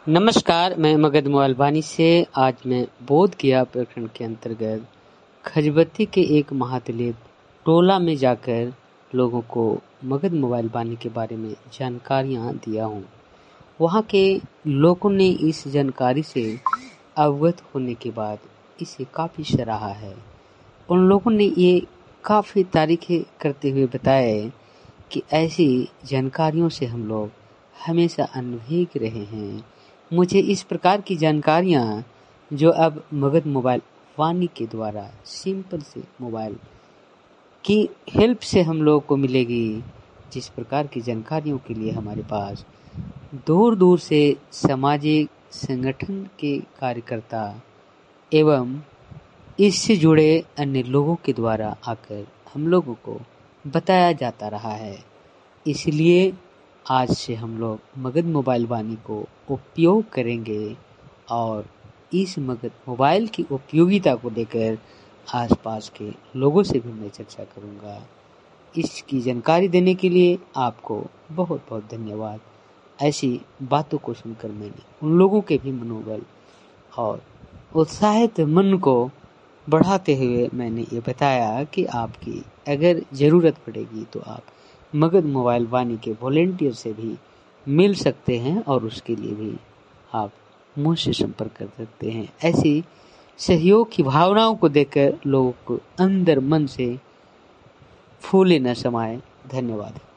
नमस्कार, मैं मगध मोबाइल वानी से आज मैं बोध गया प्रखंड के अंतर्गत खजबत्ती के एक महादलित टोला में जाकर लोगों को मगध मोबाइल वानी के बारे में जानकारियां दिया हूं। वहां के लोगों ने इस जानकारी से अवगत होने के बाद इसे काफ़ी सराहा है। उन लोगों ने ये काफ़ी तारीफ़ें करते हुए बताया कि ऐसी जानकारियों से हम लोग हमेशा अनभिज्ञ रहे हैं। मुझे इस प्रकार की जानकारियाँ जो अब मगध मोबाइल वानी के द्वारा सिंपल से मोबाइल की हेल्प से हम लोगों को मिलेगी, जिस प्रकार की जानकारियों के लिए हमारे पास दूर दूर से सामाजिक संगठन के कार्यकर्ता एवं इससे जुड़े अन्य लोगों के द्वारा आकर हम लोगों को बताया जाता रहा है। इसलिए आज से हम लोग मगध मोबाइल वानी को उपयोग करेंगे और इस मगध मोबाइल की उपयोगिता को लेकर आसपास के लोगों से भी मैं चर्चा करूंगा। इसकी जानकारी देने के लिए आपको बहुत बहुत धन्यवाद। ऐसी बातों को सुनकर मैंने उन लोगों के भी मनोबल और उत्साहित मन को बढ़ाते हुए मैंने ये बताया कि आपकी अगर ज़रूरत पड़ेगी तो आप मगध मोबाइल वानी के वॉलेंटियर से भी मिल सकते हैं और उसके लिए भी आप मुझसे संपर्क कर सकते हैं। ऐसी सहयोग की भावनाओं को देखकर लोगों को अंदर मन से फूले न समाए। धन्यवाद।